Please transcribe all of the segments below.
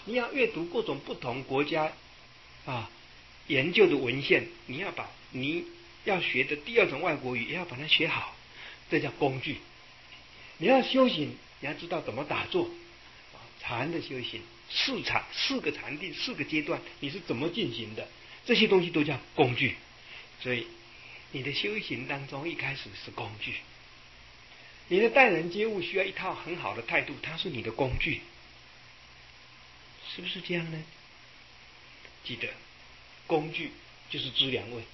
你要阅读各种不同国家研究的文献，你要把你要学的第二种外国语也要把它学好，这叫工具。你要修行，你要知道怎么打坐，禅的修行，四个禅定4个阶段，你是怎么进行的？这些东西都叫工具。所以你的修行当中一开始是工具，你的待人接物需要一套很好的态度，它是你的工具，是不是这样呢？记得工具就是资粮位。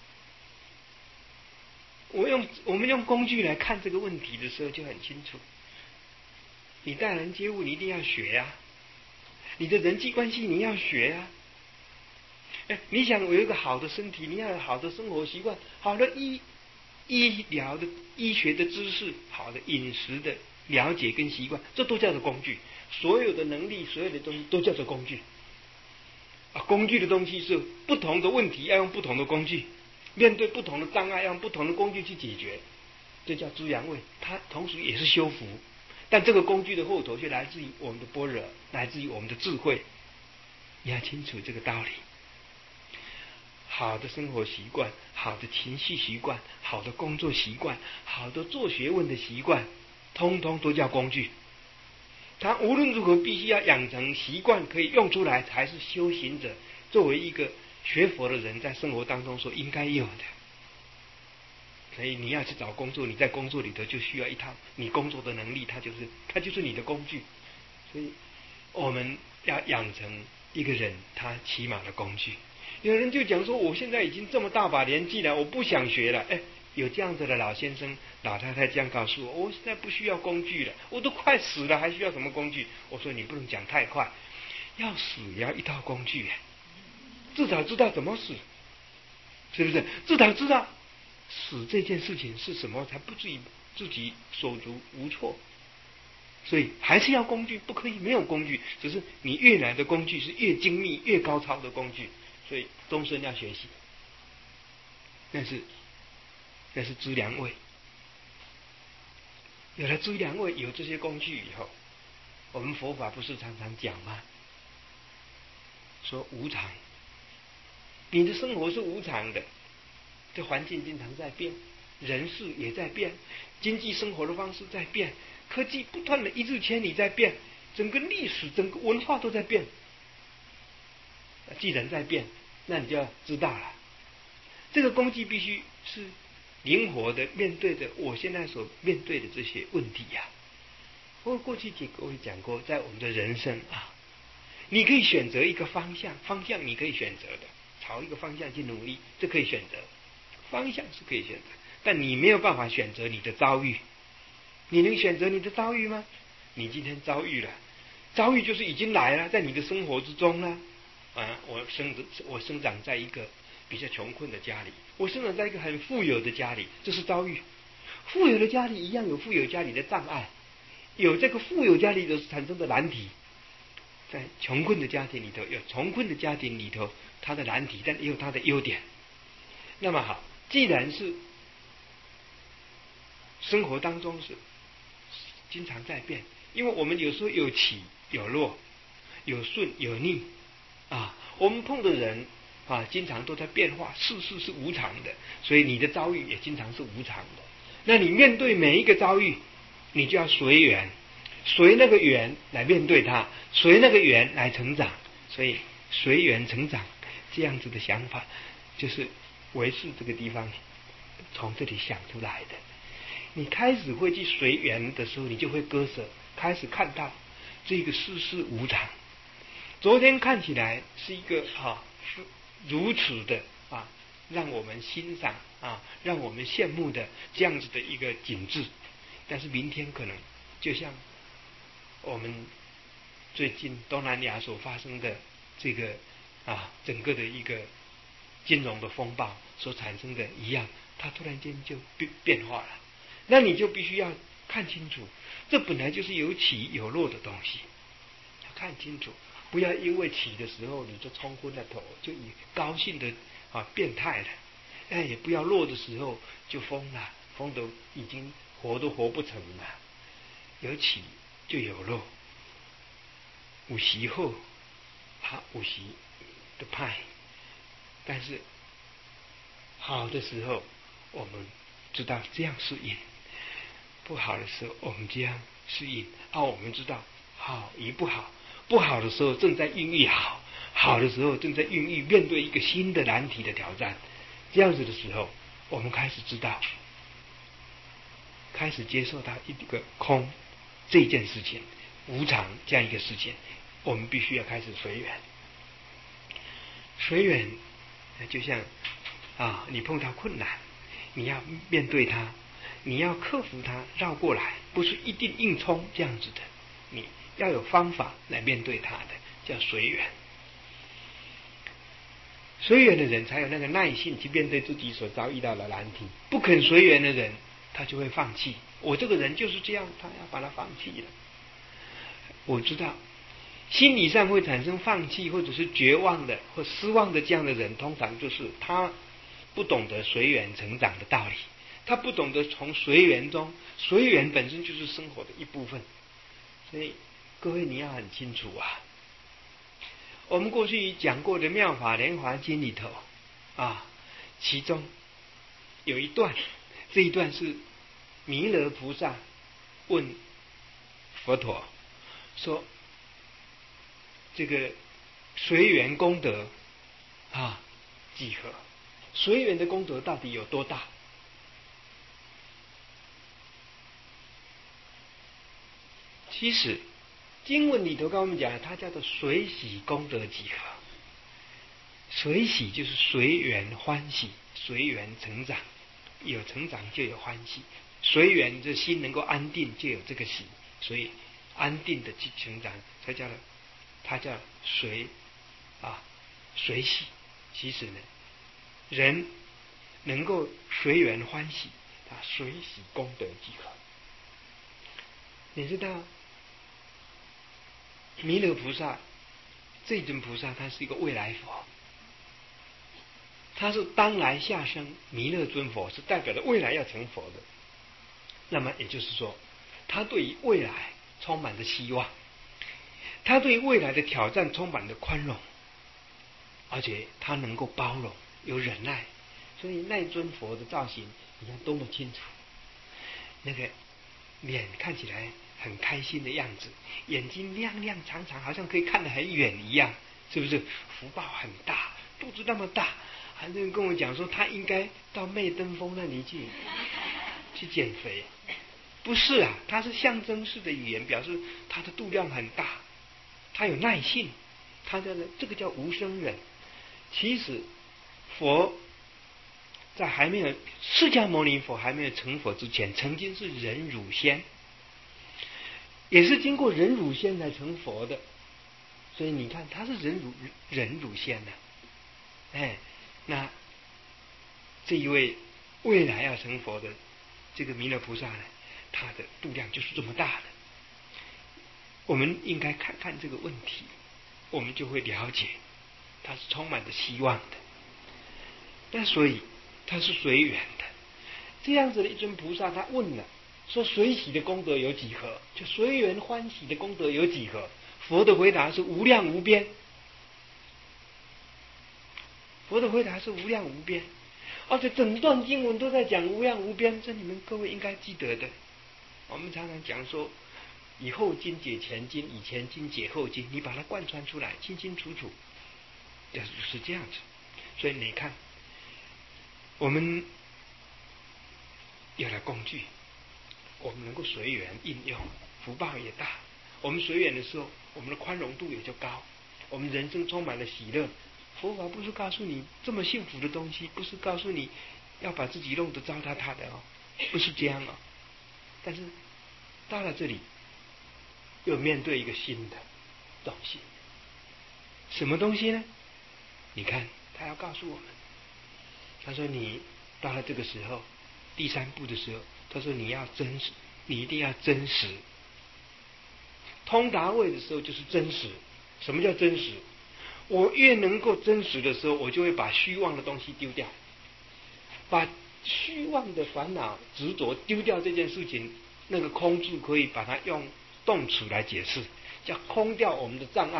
我们用工具来看这个问题的时候就很清楚，你待人接物你一定要学呀，你的人际关系你要学呀。你想有一个好的身体，你要有好的生活习惯，好的医疗的医学的知识，好的饮食的了解跟习惯，这都叫做工具。所有的能力，所有的东西都叫做工具。工具的东西是不同的问题要用不同的工具，面对不同的障碍要用不同的工具去解决，这叫资粮位。它同时也是修福，但这个工具的后头就来自于我们的般若，来自于我们的智慧。你要清楚这个道理。好的生活习惯，好的情绪习惯，好的工作习惯，好的做学问的习惯，通通都叫工具。他无论如何必须要养成习惯，可以用出来，才是修行者作为一个学佛的人在生活当中所应该有的。所以你要去找工作，你在工作里头就需要一套你工作的能力，它就是你的工具。所以我们要养成一个人他起码的工具。有人就讲说，我现在已经这么大把年纪了，我不想学了。有这样子的老先生老太太这样告诉我，我现在不需要工具了，我都快死了，还需要什么工具？我说你不能讲太快，要死也要一套工具，至少知道怎么死，是不是？至少知道死这件事情是什么，才不至于自己手足无措。所以还是要工具，不可以没有工具，只是你越来的工具是越精密越高超的工具，所以终身要学习。那是资粮位。有了资粮位，有这些工具以后，我们佛法不是常常讲吗？说无常，你的生活是无常的，这环境经常在变，人事也在变，经济生活的方式在变，科技不断的一日千里在变，整个历史整个文化都在变。既然在变，那你就要知道了，这个工具必须是灵活的面对着我现在所面对的这些问题呀。我过去我也讲过，在我们的人生你可以选择一个方向你可以选择的，朝一个方向去努力，这可以选择，方向是可以选择，但你没有办法选择你的遭遇。你能选择你的遭遇吗？你今天遭遇了，遭遇就是已经来了，在你的生活之中了。我生长在一个比较穷困的家里，我生长在一个很富有的家里，这是遭遇。富有的家里一样有富有家里的障碍，有这个富有家里的产生的难题，在穷困的家庭里头有穷困的家庭里头它的难题，但也有它的优点。那么好，既然是生活当中是经常在变，因为我们有时候有起有落，有顺有逆我们碰的人经常都在变化，世事是无常的，所以你的遭遇也经常是无常的。那你面对每一个遭遇，你就要随缘，随那个缘来面对它，随那个缘来成长。所以随缘成长这样子的想法，就是唯识这个地方从这里想出来的。你开始会去随缘的时候，你就会割舍，开始看到这个世事无常。昨天看起来是一个如此的让我们欣赏让我们羡慕的这样子的一个景致，但是明天可能就像我们最近东南亚所发生的这个整个的一个金融的风暴所产生的一样，它突然间就变化了。那你就必须要看清楚，这本来就是有起有落的东西，要看清楚，不要因为起的时候你就冲昏了头，就以高兴的变态了，也不要落的时候就疯了，疯得已经活都活不成了。有起就有落，有时好有时的派，但是好的时候我们知道这样是因，不好的时候我们这样是因。我们知道好与不好，不好的时候正在孕育好，好的时候正在孕育面对一个新的难题的挑战。这样子的时候，我们开始知道，开始接受到一个空这件事情，无常这样一个事情，我们必须要开始随缘。随缘就像你碰到困难，你要面对它，你要克服它，绕过来，不是一定硬冲这样子的，你要有方法来面对它的，叫随缘。随缘的人才有那个耐性去面对自己所遭遇到的难题，不肯随缘的人，他就会放弃。我这个人就是这样，他要把它放弃了。我知道心理上会产生放弃或者是绝望的或失望的这样的人，通常就是他不懂得随缘成长的道理，他不懂得从随缘中，随缘本身就是生活的一部分。所以各位你要很清楚我们过去讲过的《妙法莲华经》里头其中有一段，这一段是弥勒菩萨问佛陀说，这个随缘功德几何？随缘的功德到底有多大？其实经文里头跟我们讲，它叫做随喜功德几何。随喜就是随缘欢喜，随缘成长，有成长就有欢喜，随缘这心能够安定就有这个喜，所以安定的去成长才叫它叫随喜。其实呢，人能够随缘欢喜，他随喜功德即可。你知道弥勒菩萨这尊菩萨，他是一个未来佛，他是当来下生弥勒尊佛，是代表着未来要成佛的。那么也就是说，他对于未来充满着希望，他对于未来的挑战充满着宽容，而且他能够包容，有忍耐。所以那尊佛的造型你看多么清楚，那个脸看起来很开心的样子，眼睛亮亮长长，好像可以看得很远一样，是不是？福报很大，肚子那么大，还有人跟我讲说他应该到媚登峰那里去减肥。不是他是象征式的语言，表示他的度量很大，他有耐性，他这个叫无生忍。其实佛在释迦牟尼佛还没有成佛之前，曾经是忍辱仙，也是经过忍辱仙来成佛的。所以你看他是忍辱仙那这一位未来要成佛的这个弥勒菩萨呢，他的度量就是这么大的。我们应该看看这个问题，我们就会了解他是充满着希望的。那所以他是随缘的。这样子的一尊菩萨，他问了说随喜的功德有几何？就随缘欢喜的功德有几何？佛的回答是无量无边。佛的回答是无量无边，而且整段经文都在讲无量无边，这你们各位应该记得的。我们常常讲说以后经解前经，以前经解后经，你把它贯穿出来清清楚楚，就是这样子。所以你看我们有了工具，我们能够随缘应用，福报也大。我们随缘的时候，我们的宽容度也就高，我们人生充满了喜乐。佛法不是告诉你这么幸福的东西，不是告诉你要把自己弄得糟蹋的不是这样但是到了这里，又面对一个新的东西，什么东西呢？你看他要告诉我们，他说你到了这个时候，第三步的时候，他说你要真实，你一定要真实。通达位的时候就是真实。什么叫真实？我越能够真实的时候，我就会把虚妄的东西丢掉，把虚妄的烦恼执着丢掉。这件事情，那个空字可以把它用动词来解释，叫空掉我们的障碍，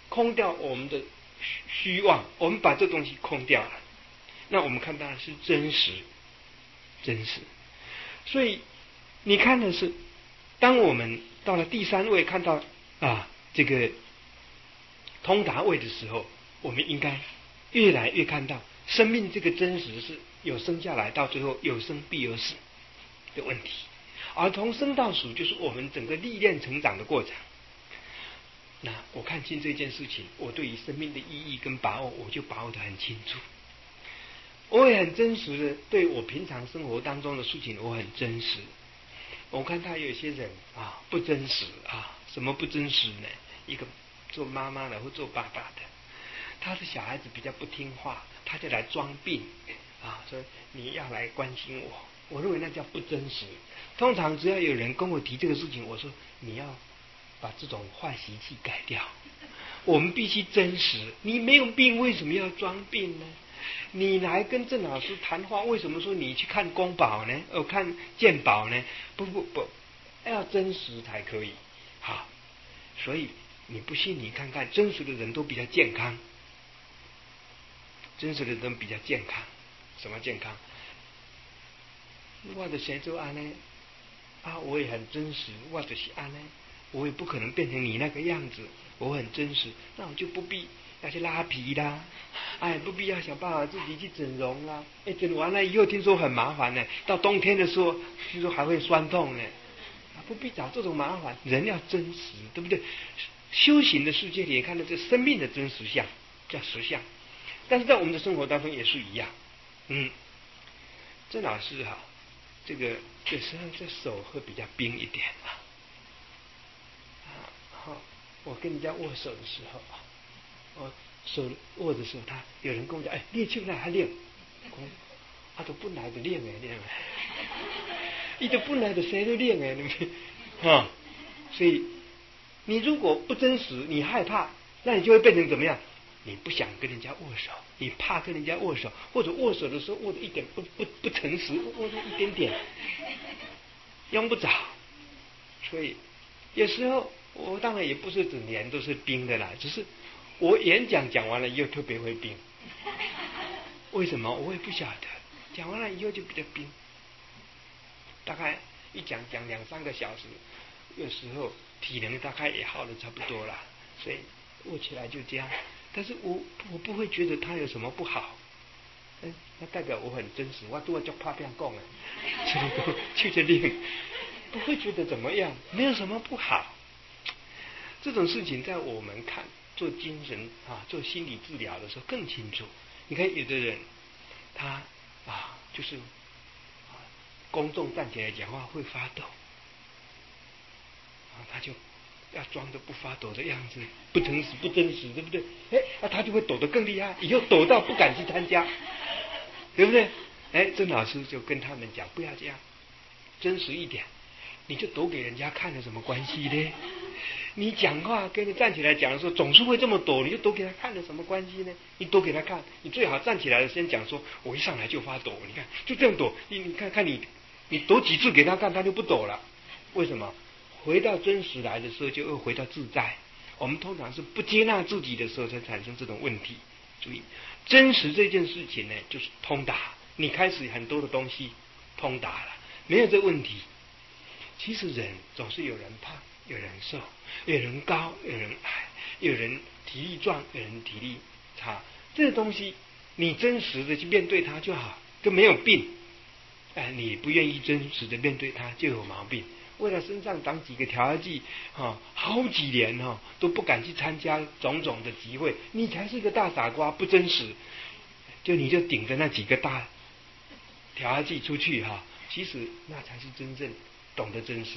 空掉我们的虚妄，我们把这东西空掉了，那我们看到的是真实，真实。所以你看的是，当我们到了第三位看到这个通达位的时候，我们应该越来越看到生命这个真实是有生下来，到最后有生必有死的问题，而从生到死就是我们整个历练成长的过程。那我看清这件事情，我对于生命的意义跟把握，我就把握得很清楚。我也很真实的对我平常生活当中的事情，我很真实。我看到有些人不真实什么不真实呢？一个做妈妈的或做爸爸的，他的小孩子比较不听话，他就来装病说你要来关心我，我认为那叫不真实。通常只要有人跟我提这个事情，我说你要把这种坏习气改掉，我们必须真实。你没有病，为什么要装病呢？你来跟郑老师谈话，为什么说你去看公保呢？看健保呢？不，要真实才可以。好，所以你不信，你看看真实的人都比较健康，真实的人比较健康。什么健康？我的谁做安呢？我也很真实，我就是安呢，我也不可能变成你那个样子，我很真实，那我就不必要去拉皮啦，不必要想办法自己去整容啦，整完了以后听说很麻烦呢，到冬天的时候听说还会酸痛呢，不必找这种麻烦。人要真实，对不对？修行的世界里看到这生命的真实相叫实相，但是在我们的生活当中也是一样。郑老师这个有时候这手会比较冰一点我跟人家握手的时候我手握的时候，有人跟我讲，你手哪还练？都本来就练他就本来就谁都练所以你如果不真实，你害怕，那你就会变成怎么样？你不想跟人家握手，你怕跟人家握手，或者握手的时候握的一点不诚实，握的一点点，用不着。所以有时候我当然也不是整年都是冰的啦，只是我演讲讲完了以后特别会冰。为什么我也不晓得，讲完了以后就比较冰，大概一讲2-3个小时，有时候体能大概也耗得差不多了，所以握起来就这样。但是我不会觉得它有什么不好，那代表我很真实，我都叫怕变讲就练，不会觉得怎么样，没有什么不好。这种事情在我们看做精神做心理治疗的时候更清楚。你看有的人他就是公众站起来讲话会发抖，他就要装的不发抖的样子，不诚实不真实，对不对？他就会抖得更厉害，以后抖到不敢去参加，对不对？郑老师就跟他们讲，不要这样，真实一点，你就抖给人家看有什么关系呢？你讲话跟你站起来讲的时候总是会这么抖，你就抖给他看有什么关系呢？你抖给他看，你最好站起来的先讲说，我一上来就发抖，你看就这样抖，你看你抖几次给他看，他就不抖了。为什么？回到真实来的时候就又回到自在。我们通常是不接纳自己的时候才产生这种问题。注意，真实这件事情呢，就是通达，你开始很多的东西通达了，没有这问题。其实人总是有人胖有人瘦，有人高有人矮，有人体力壮有人体力差，这个东西你真实的去面对它就好，就没有病。你不愿意真实的面对它就有毛病。为了身上长几个调压剂好几年都不敢去参加种种的集会，你才是个大傻瓜，不真实。你就顶着那几个大调压剂出去其实那才是真正懂得真实。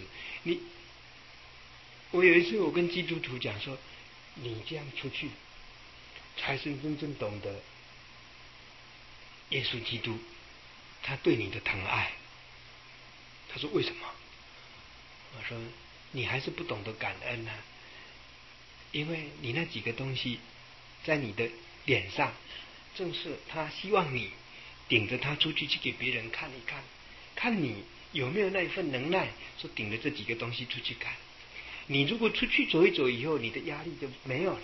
我有一次我跟基督徒讲说，你这样出去才是真正懂得耶稣基督他对你的疼爱。他说为什么？我说你还是不懂得感恩因为你那几个东西在你的脸上，正是他希望你顶着他出去给别人看一看，看你有没有那一份能耐，说顶着这几个东西出去看。你如果出去走一走以后，你的压力就没有了，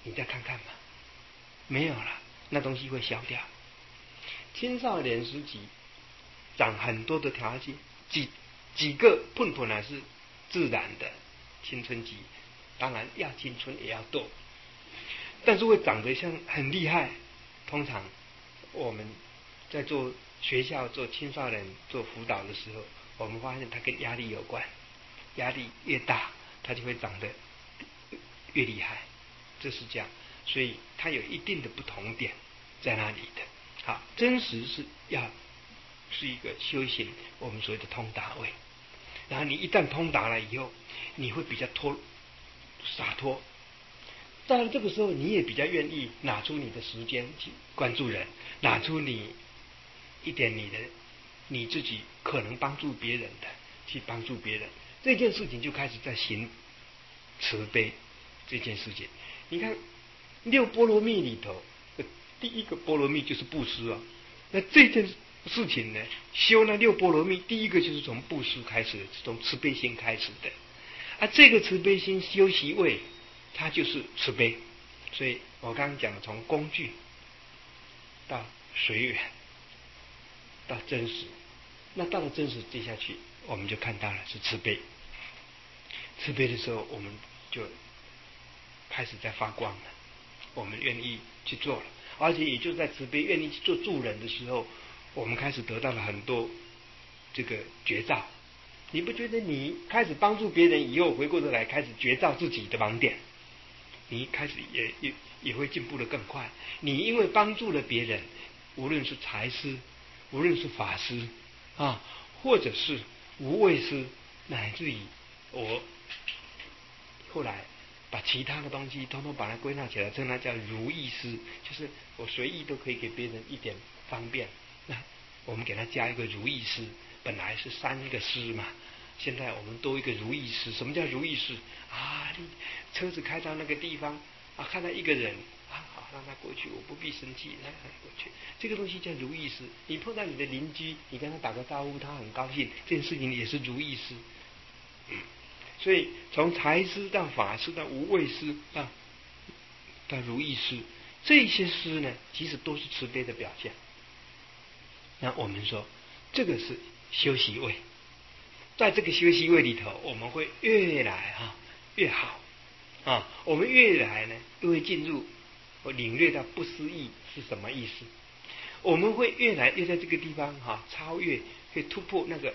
你再看看嘛，没有了，那东西会消掉。青少年时期长很多的条件，几个碰碰还是自然的青春期，当然要青春也要多，但是会长得像很厉害。通常我们在做学校做青少年做辅导的时候，我们发现它跟压力有关，压力越大，它就会长得越厉害，这是这样。所以它有一定的不同点在那里的。好，真实是一个修行，我们所谓的通达位。然后你一旦通达了以后，你会比较洒脱。到了这个时候，你也比较愿意拿出你的时间去关注人，拿出你一点你自己可能帮助别人的去帮助别人。这件事情就开始在行慈悲这件事情。你看六波罗蜜里头第一个波罗蜜就是布施啊。那这件事情呢，修那六波罗蜜，第一个就是从布施开始的，从慈悲心开始的。这个慈悲心修习位，它就是慈悲。所以我刚刚讲的，从工具到随缘到真实，那到了真实接下去，我们就看到了是慈悲。慈悲的时候，我们就开始在发光了，我们愿意去做了。而且也就在慈悲愿意去做助人的时候，我们开始得到了很多这个觉照。你不觉得你开始帮助别人以后，回过头来开始觉照自己的盲点，你开始也会进步得更快。你因为帮助了别人，无论是财师，无论是法师啊，或者是无畏师，乃至于我后来把其他的东西统统把它归纳起来，称它叫如意师，就是我随意都可以给别人一点方便。那我们给他加一个如意师，本来是3个师嘛，现在我们多一个如意师。什么叫如意师啊？你车子开到那个地方啊，看到一个人啊，好让他过去，我不必生气，让他过去。这个东西叫如意师。你碰到你的邻居，你跟他打个招呼，他很高兴，这件事情也是如意师。所以从财师到法师到无畏师到如意师，这些师呢，其实都是慈悲的表现。那我们说这个是修习位，在这个修习位里头，我们会越来越好啊，我们越来呢又会进入领略到不思议是什么意思。我们会越来越在这个地方超越，会突破那个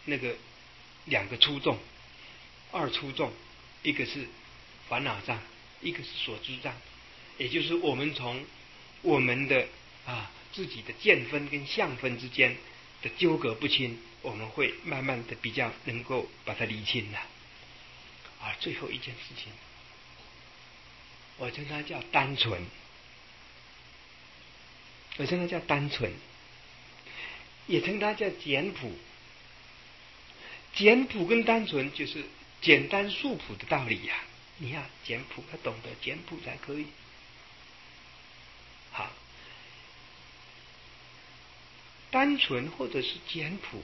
2个粗重，2粗重，一个是烦恼障，一个是所知障。也就是我们从我们的自己的见分跟相分之间的纠葛不清，我们会慢慢的比较能够把它理清了。最后一件事情，我称它叫单纯，也称它叫简朴。简朴跟单纯就是简单素朴的道理呀。你要简朴，要懂得简朴才可以。好，单纯或者是简朴，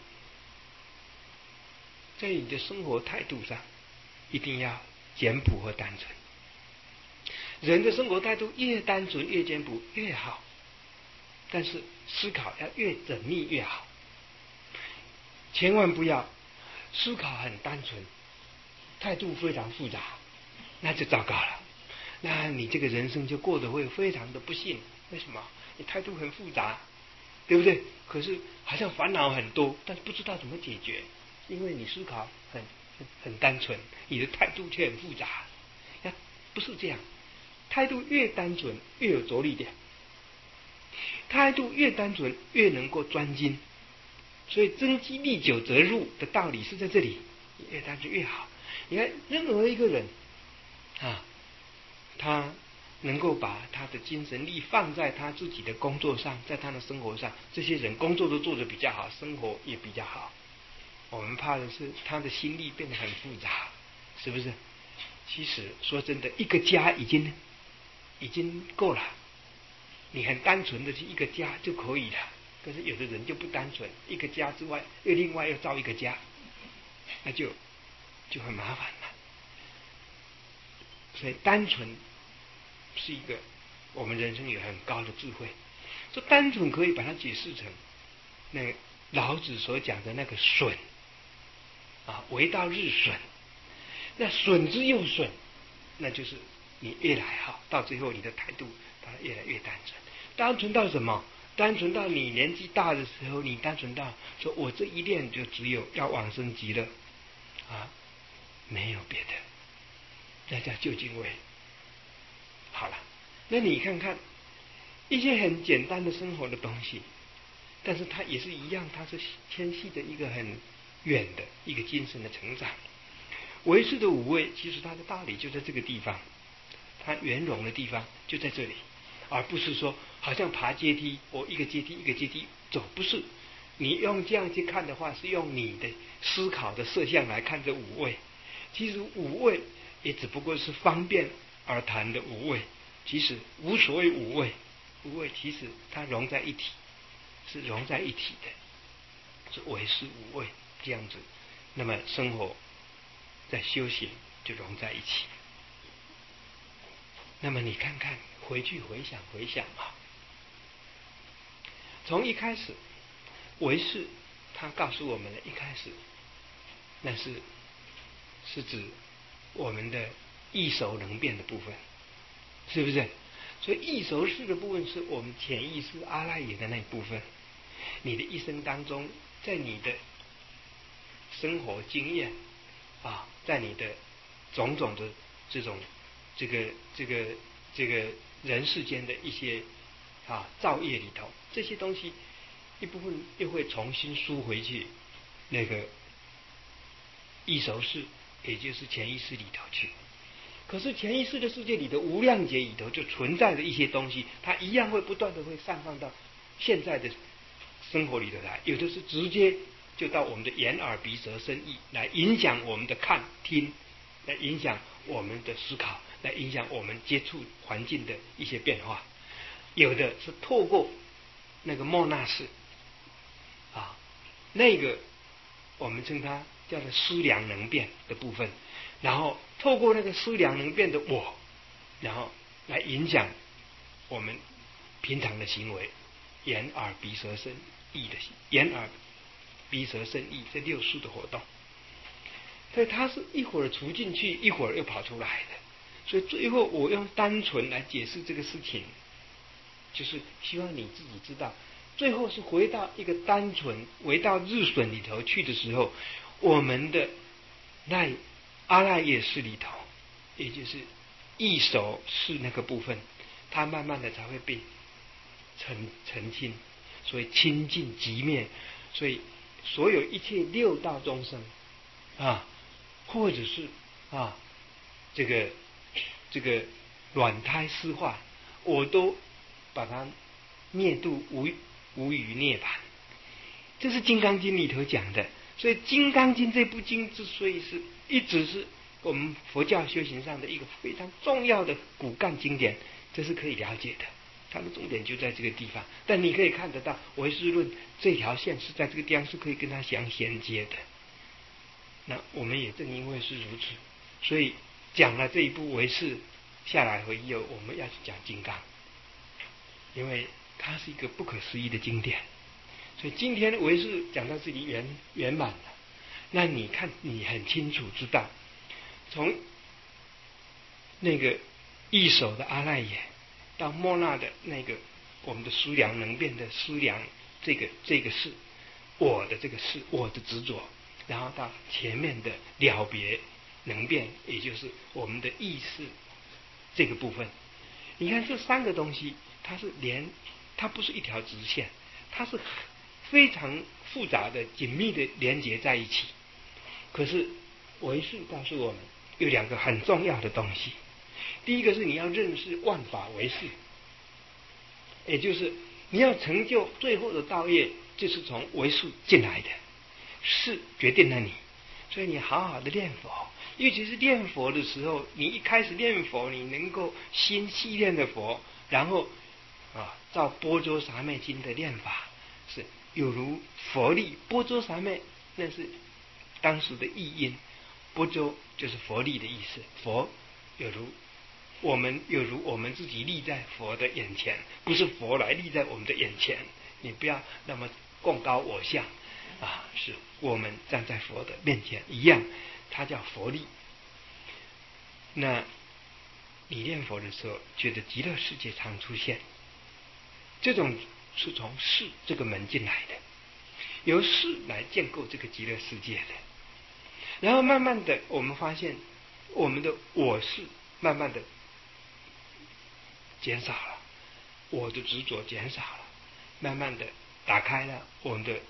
在你的生活态度上一定要简朴和单纯。人的生活态度越单纯越简朴越好，但是思考要越缜密越好。千万不要思考很单纯，态度非常复杂，那就糟糕了。那你这个人生就过得会非常的不幸。为什么？你态度很复杂，对不对？可是好像烦恼很多，但是不知道怎么解决，因为你思考很单纯，你的态度却很复杂。不是这样，态度越单纯越有着力点，态度越单纯越能够专精。所以真机历久则入的道理是在这里，越单纯越好。你看任何一个人他能够把他的精神力放在他自己的工作上，在他的生活上，这些人工作都做得比较好，生活也比较好。我们怕的是他的心力变得很复杂，是不是？其实说真的，一个家已经够了，你很单纯的是一个家就可以了。可是有的人就不单纯，一个家之外又另外又造一个家，那就很麻烦了。所以单纯是一个我们人生有很高的智慧。这单纯可以把它解释成那个老子所讲的那个损啊，为道日损。那损之又损，那就是你越来好，到最后你的态度它越来越单纯。单纯到什么？单纯到你年纪大的时候，你单纯到说我这一念就只有要往生极乐啊，没有别的，那叫究竟位。好了，那你看看一些很简单的生活的东西，但是它也是一样，它是牵系着一个很远的一个精神的成长。唯识的五味，其实它的道理就在这个地方，它圆融的地方就在这里，而不是说好像爬阶梯，我一个阶梯一个阶梯走，不是。你用这样去看的话，是用你的思考的色相来看这五味。其实五味也只不过是方便而谈的五味，其实无所谓五味，五味其实它融在一体，是融在一体的，是唯识五味这样子。那么生活在修行就融在一起。那么你看看，回去回想啊，从一开始唯识他告诉我们的一开始，那是指我们的易熟能变的部分，是不是？所以易熟识的部分是我们潜意识阿赖耶的那一部分。你的一生当中，在你的生活经验啊，在你的种种的这种这个人世间的一些造业里头，这些东西一部分又会重新输回去那个易熟识，也就是潜意识里头去。可是潜意识的世界里的无量劫里头就存在着一些东西，它一样会不断的会散放到现在的生活里头来，有的是直接就到我们的眼耳鼻舌身意，来影响我们的看听，来影响我们的思考，来影响我们接触环境的一些变化。有的是透过那个莫那识那个我们称它叫做思量能变的部分，然后透过那个思量能变的我，然后来影响我们平常的行为，眼耳鼻舌身意的眼耳鼻舌身意这六识的活动。所以它是一会儿除进去，一会儿又跑出来的。所以最后我用单纯来解释这个事情，就是希望你自己知道，最后是回到一个单纯回到日损里头去的时候，我们的那阿赖耶识里头，也就是易熟识那个部分，它慢慢的才会被澄清，所以清净寂灭。所以所有一切六道众生或者是这个卵胎湿化，我都把它灭度无余涅槃。这是《金刚经》里头讲的。所以《金刚经》这部经之所以是一直是我们佛教修行上的一个非常重要的骨干经典，这是可以了解的。它的重点就在这个地方。但你可以看得到，唯识论这条线是在这个地方是可以跟它相衔接的。那我们也正因为是如此，所以讲了这一部唯识下来回以后，我们要去讲金刚，因为它是一个不可思议的经典。所以今天唯识讲到这里圆满了，那你看你很清楚知道，从那个易熟的阿赖耶到莫那的那个我们的思量能变的思量，这个是我的这个是我的执着，然后到前面的了别能变，也就是我们的意识这个部分。你看这三个东西，它不是一条直线，它是非常复杂的紧密的连接在一起。可是唯识告诉我们有两个很重要的东西。第一个是你要认识万法唯识，也就是你要成就最后的道业，就是从唯识进来的，是决定了你。所以你好好的练佛，尤其是练佛的时候，你一开始练佛，你能够心细练的佛，然后照般舟沙昧经的练法，是有如佛力。般舟沙昧那是当时的译音，般舟就是佛力的意思，佛有如我们有如我们自己立在佛的眼前，不是佛来立在我们的眼前。你不要那么贡高我相啊，是我们站在佛的面前一样，它叫佛力。那你念佛的时候，觉得极乐世界常出现，这种是从事这个门进来的，由事来建构这个极乐世界的。然后慢慢的，我们发现我们的我是慢慢的减少了，我的执着减少了，慢慢的打开了我们的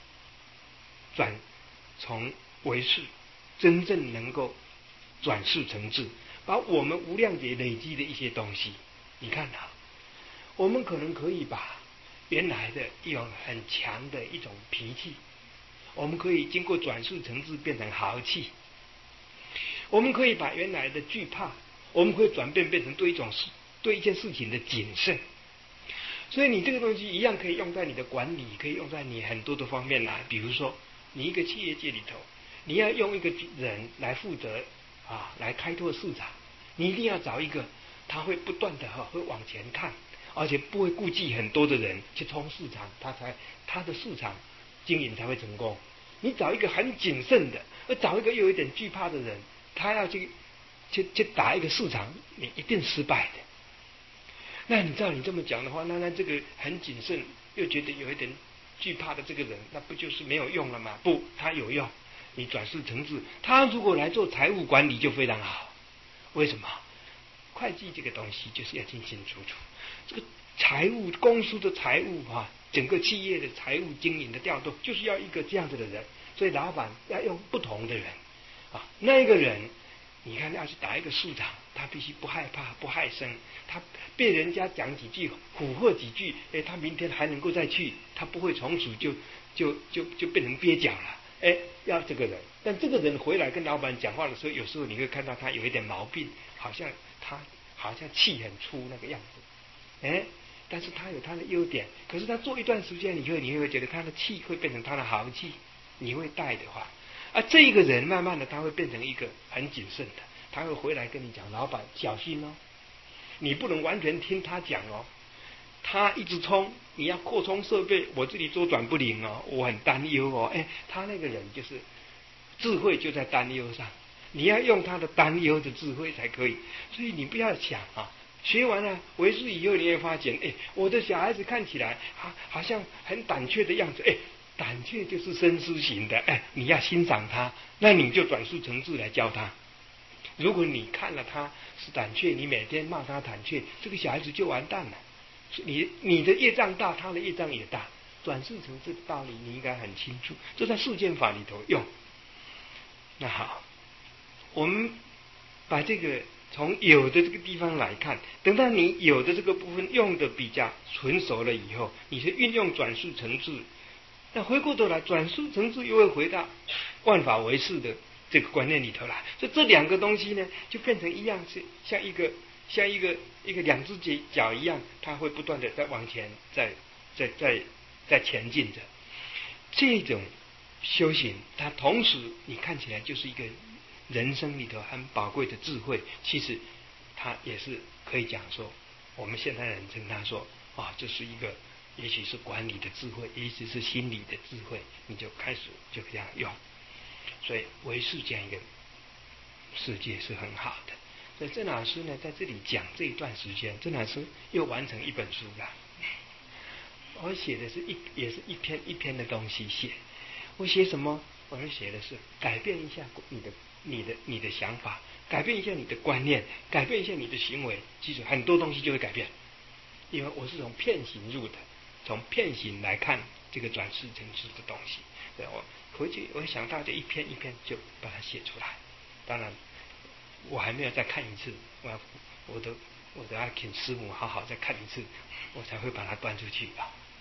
从为事真正能够转世成智，把我们无量劫累积的一些东西，你看啊，我们可能可以把原来的一种很强的一种脾气，我们可以经过转世成智变成豪气，我们可以把原来的惧怕，我们可以转变成对一件事情的谨慎。所以你这个东西一样可以用在你的管理，可以用在你很多的方面来。比如说你一个企业界里头，你要用一个人来负责来开拓市场，你一定要找一个他会不断的会往前看，而且不会顾忌很多的人去冲市场，他的市场经营才会成功。你找一个很谨慎的，而找一个又有一点惧怕的人，他要去打一个市场，你一定失败的。那你照你这么讲的话，那这个很谨慎又觉得有一点惧怕的这个人，那不就是没有用了吗？不，他有用。你转世成智，他如果来做财务管理就非常好。为什么？会计这个东西就是要清清楚楚，这个财务公司的财务整个企业的财务经营的调动，就是要一个这样子的人。所以老板要用不同的人那一个人，你看要去打一个市场，他必须不害怕不害生，他被人家讲几句蛊惑几句，他明天还能够再去，他不会从此就变成蹩脚了。要这个人，但这个人回来跟老板讲话的时候，有时候你会看到他有一点毛病，好像气很粗那个样子，但是他有他的优点，可是他做一段时间，你会觉得他的气会变成他的豪气，你会带的话，这一个人慢慢的他会变成一个很谨慎的，他会回来跟你讲，老板小心哦，你不能完全听他讲哦，他一直冲，你要扩充设备，我这里周转不灵哦，我很担忧哦。他那个人就是智慧就在担忧上，你要用他的担忧的智慧才可以。所以你不要想学完了为师以后，你会发现，我的小孩子看起来好像很胆怯的样子，胆怯就是深思型的，你要欣赏他，那你就转世成智来教他。如果你看了他是胆怯，你每天骂他胆怯，这个小孩子就完蛋了。你的业障大，他的业障也大，转世成智的道理你应该很清楚，这在世间法里头用。那好，我们把这个从有的这个地方来看，等到你有的这个部分用的比较纯熟了以后，你是运用转世成智，那回过头来转世成智又会回到万法唯识的这个观念里头来，所以这两个东西呢，就变成一样，是像一个两只脚一样，它会不断的在往前，在前进着。这种修行，它同时你看起来就是一个人生里头很宝贵的智慧，其实它也是可以讲说，我们现代人称它说这是一个也许是管理的智慧，也许是心理的智慧，你就开始就这样用。所以唯识这样一个世界是很好的。所以郑老师呢，在这里讲这一段时间，郑老师又完成一本书了。我写的也是一篇一篇的东西写。我写什么？我是写的是改变一下你的想法，改变一下你的观念，改变一下你的行为，其实很多东西就会改变。因为我是从片形入的，从片形来看这个转世成智的东西。对，我回去我想到这一篇一篇就把它写出来。当然我还没有再看一次，我都要请师母好好再看一次，我才会把它端出去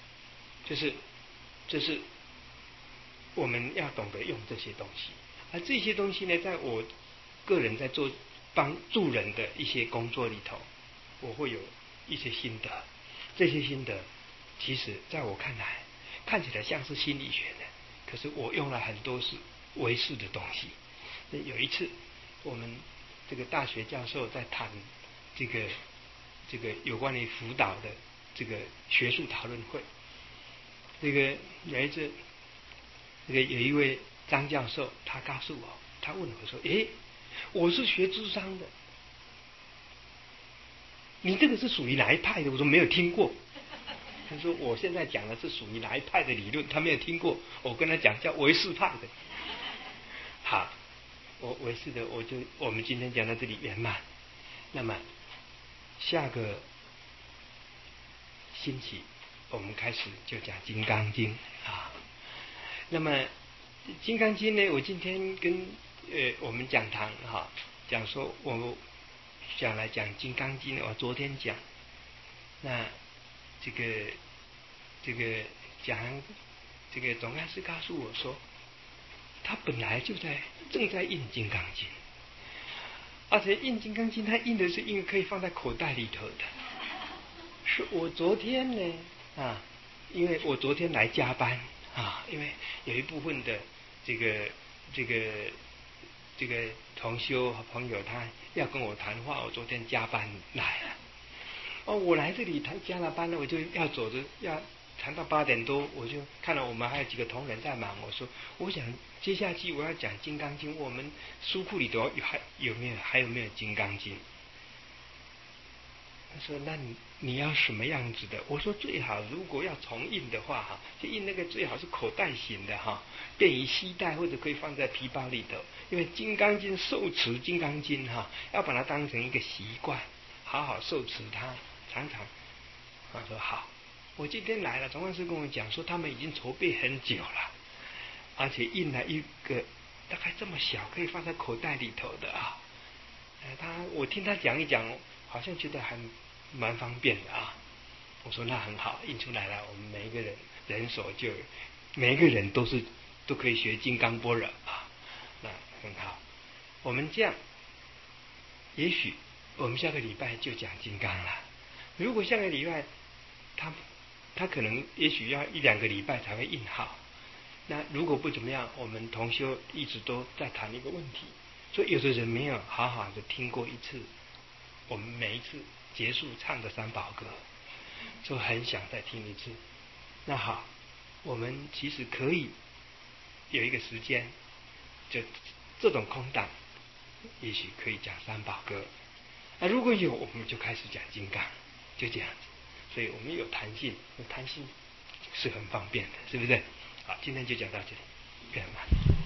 这是我们要懂得用这些东西，而这些东西呢，在我个人在做帮助人的一些工作里头，我会有一些心得。这些心得其实在我看来看起来像是心理学的，可是我用了很多是唯识的东西。有一次我们这个大学教授在谈这个有关于辅导的这个学术讨论会。这个有一次，这个有一位张教授，他告诉我，他问我说：“诶，我是学智商的，你这个是属于哪一派的？”我说没有听过。他说我现在讲的是属于哪一派的理论，他没有听过。我跟他讲叫唯识派的。好，我唯识的，我们今天讲到这里圆满。那么下个星期我们开始就讲《金刚经》啊。那么《金刚经》呢，我今天跟我们讲堂讲说，我想来讲《金刚经》，我昨天讲，那这个讲这个总干事告诉我说，他本来正在印《金刚经》，而且印《金刚经》，他印的是一个可以放在口袋里头的。是我昨天呢因为我昨天来加班因为有一部分的这个同修和朋友他要跟我谈话，我昨天加班来了。我来这里加了班了，我就要走着要谈到8点多，我就看到我们还有几个同仁在忙，我说我想接下去我要讲《金刚经》，我们书库里头还有没有《金刚经》？他说：“那你要什么样子的？”我说：“最好如果要重印的话就印那个最好是口袋型的便于携带，或者可以放在皮包里头。因为《金刚经》受持《金刚经》要把它当成一个习惯，好好受持它，常常。”他说：“好。”我今天来了，总干事跟我讲说，他们已经筹备很久了，而且印了一个大概这么小，可以放在口袋里头的我听他讲一讲，好像觉得还蛮方便的我说那很好，印出来了，我们每一个人手就每一个人都可以学金刚般若那很好。我们这样，也许我们下个礼拜就讲金刚了。如果下个礼拜他可能也许要1-2个礼拜才会印好。那如果不怎么样，我们同修一直都在谈一个问题，所以有的人没有好好的听过一次我们每一次结束唱的三宝歌，就很想再听一次。那好，我们其实可以有一个时间，就这种空档，也许可以讲三宝歌。如果有，我们就开始讲金刚，就这样子。所以我们有弹性，弹性是很方便的，是不是？好，今天就讲到这里，圆满。